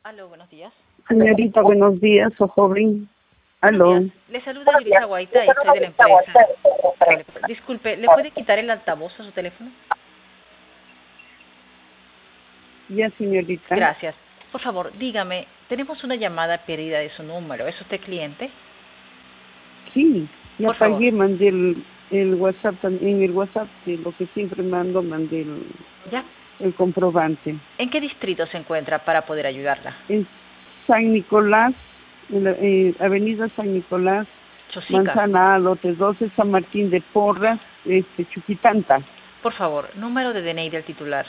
Aló, buenos días. Señorita, buenos días, o joven. Buenos Aló. días. Le saluda Yulisa Guaita y soy de la empresa. Disculpe, ¿le puede quitar el altavoz a su teléfono? Ya, señorita. Gracias. Por favor, dígame, tenemos una llamada perdida de su número. ¿Es usted cliente? Sí, ya Por favor. pagué, mandé el WhatsApp, en el WhatsApp de lo que siempre mando, mandé ¿Ya? el comprobante. ¿En qué distrito se encuentra para poder ayudarla? En San Nicolás, en la, Avenida San Nicolás, Chosica. Manzana A, lote 12, San Martín de Porras, Chuquitanta, Por favor, número de DNI del titular.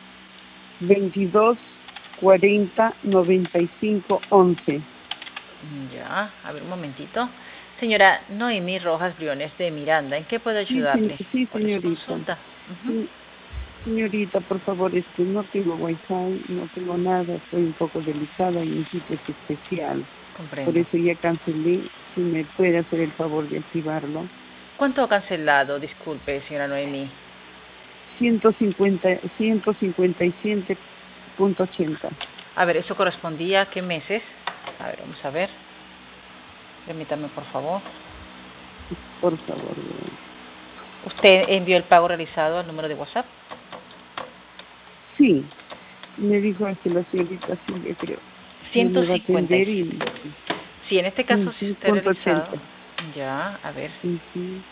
22 40 95 11. Ya, a ver un momentito. Señora Noemí Rojas Briones de Miranda, ¿en qué puedo ayudarle? Sí, ¿Cuál es su señorita. consulta? Sí, señorita, por favor, no tengo wifi, no tengo nada, estoy un poco delicada y necesito este especial. Por Comprendo. eso ya cancelé, si me puede hacer el favor de activarlo. ¿Cuánto ha cancelado? Disculpe, señora Noemí. 157.80. A ver, ¿eso correspondía a qué meses? A ver, vamos a ver. Permítame, por favor. Por favor. ¿Usted envió el pago realizado al número de WhatsApp? Sí, me dijo que la señorita Silvia, creo, que me va a atender 157. Sí, en este caso sí usted ha punto realizado. 80. Ya, a ver. Ujú.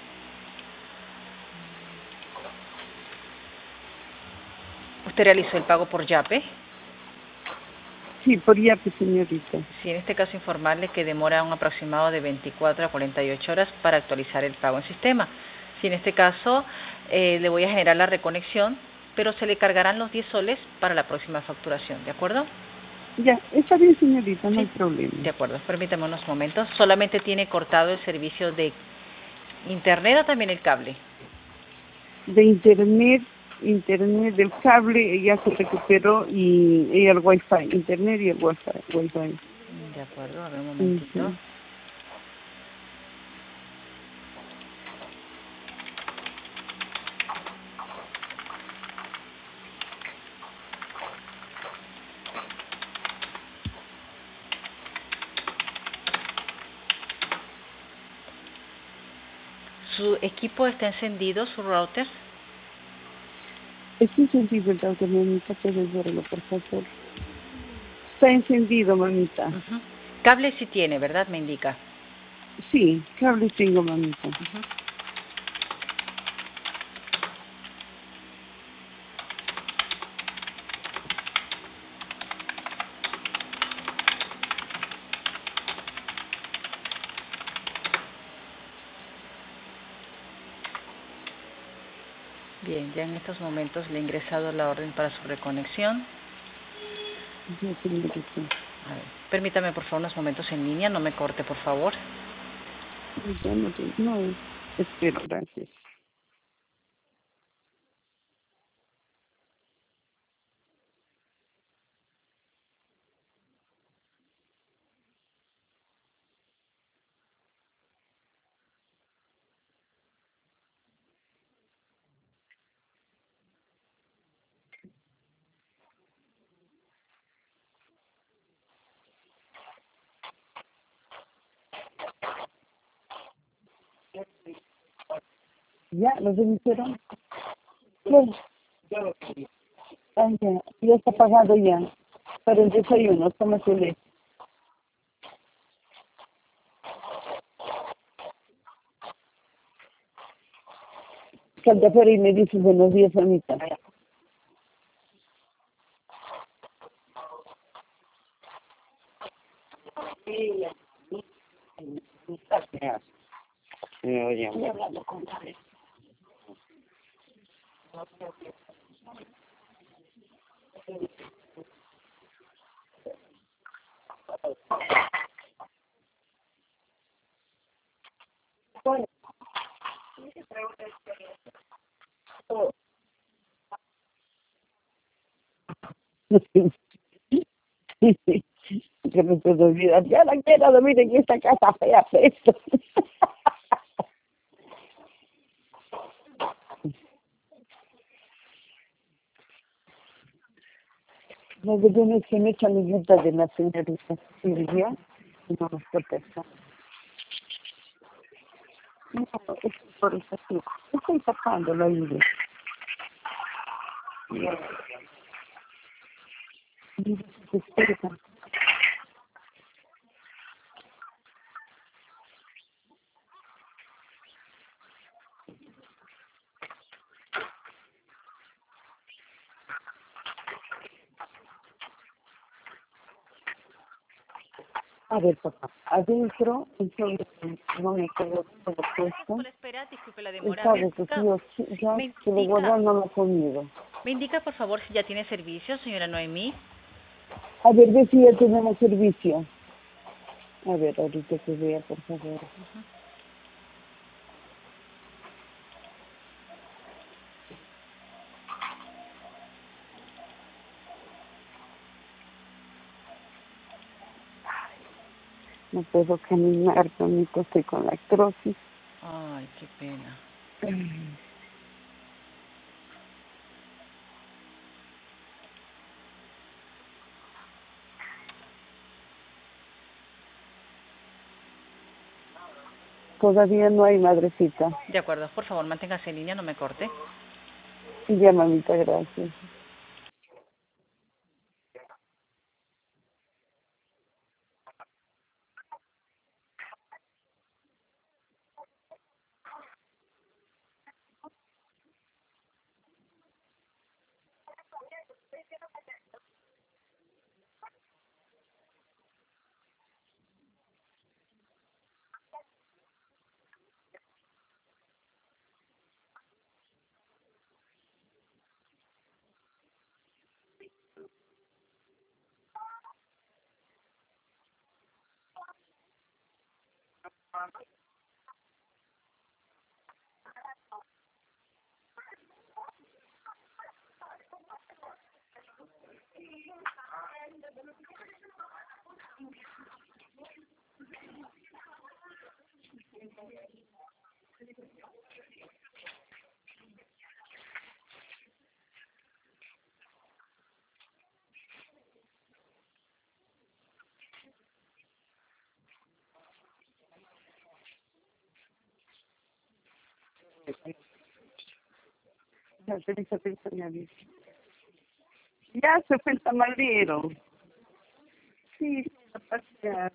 ¿Usted realizó el pago por Yape? Sí, por Yape, señorita. Sí, en este caso informarle que demora un aproximado de 24 a 48 horas para actualizar el pago en sistema. Sí, en este caso le voy a generar la reconexión, pero se le cargarán los 10 soles para la próxima facturación, ¿de acuerdo? Ya, está bien, señorita, no hay Sí, problema. de acuerdo. Permítame unos momentos. ¿Solamente tiene cortado el servicio de internet o también el cable? De internet del cable ya se recuperó y el wifi, internet y el wifi. De acuerdo, a ver un momentito. Ujú. ¿Su equipo está encendido, su router? Es encendido el router, mamita, puedes verlo, por favor. Está encendido, mamita. Ujú. Cable sí tiene, ¿verdad? Me indica. Sí, cable tengo, mamita. Ujú. Bien, ya en estos momentos le he ingresado la orden para su reconexión. Ya, señorita. A ver, permítame por favor unos momentos en línea, no me corte por favor. Ya no, espero, gracias. ¿Ya? ¿Los demitieron? Bueno, ya está pagado ya. Para el desayuno, tómatele. Salta afuera y me dice buenos días, mamita. Estoy hablando con Gabriel. Bueno, que no puedo olvidar. Ya la quiero dormir en esta casa fea, esto. La de Venecia es amiguita de la señorita Silvia y no nos contesta. No, es por eso sí. Estoy tapando la idea. Y se despierta. A ver, papá, adentro, entonces, no me quedo todo Gracias puesto. por la espera, disculpe la demora. Está recogido, ya Me se lo indica, guardan, no lo ha comido. me indica por favor si ya tiene servicio, señora Noemí. A ver, ve si ya tenemos servicio. A ver, ahorita que vea, por favor. No puedo caminar, Tonito, estoy con la artrosis. Ay, qué pena. Todavía no hay, madrecita. De acuerdo, por favor, manténgase en línea, no me corte. Y ya, mamita, gracias. Ya, ya, ya se fue el tamalero. Sí, a pasear.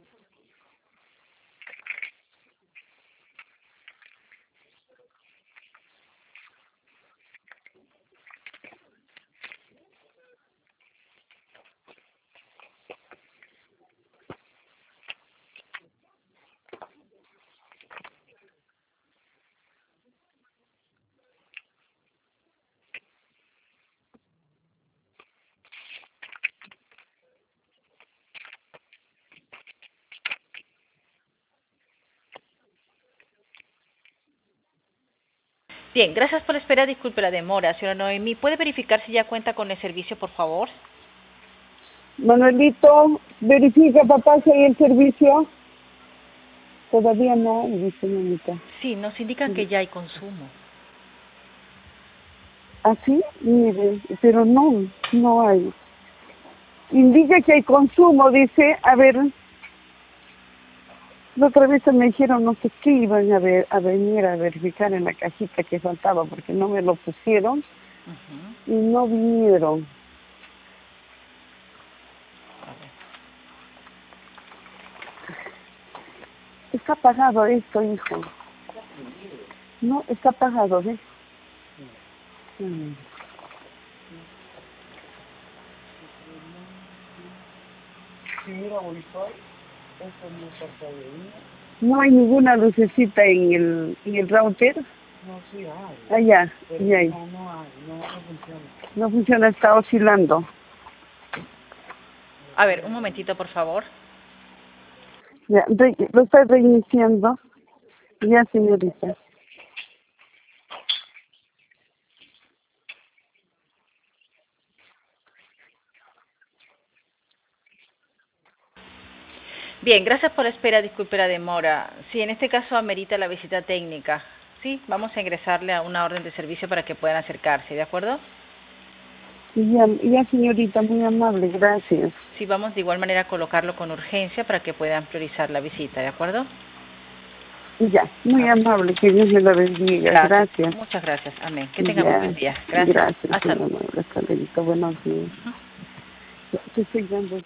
Bien, gracias por la espera, disculpe la demora, señora Noemí. ¿Puede verificar si ya cuenta con el servicio, por favor? Manuelito, verifica, papá, si hay el servicio. Todavía no, dice mamita. Sí, nos indican que ya hay consumo. ¿Así? Mire, pero no, no hay. Indica que hay consumo, dice, a ver, la otra vez me dijeron no sé qué iban a, ver, a venir a verificar en la cajita que faltaba porque no me lo pusieron y no vinieron. Está apagado esto, hijo. No, está apagado, ¿ves? No hay ninguna lucecita en el router. No, sí hay. Allá, Pero y ahí. no hay, no funciona. No funciona, está oscilando. A ver, un momentito, por favor. Ya, lo está reiniciando. Ya, señorita. Bien, gracias por la espera, disculpe la demora. Sí, en este caso amerita la visita técnica. Sí, vamos a ingresarle a una orden de servicio para que puedan acercarse, ¿de acuerdo? Ya, señorita, muy amable, gracias. Sí, vamos de igual manera a colocarlo con urgencia para que puedan priorizar la visita, ¿de acuerdo? Ya, muy amable, que Dios me la bendiga, gracias. Muchas gracias, amén. Que tengan buen día. Gracias. Gracias, Hasta muy amable, hasta luego, buenos días. Te estoy dando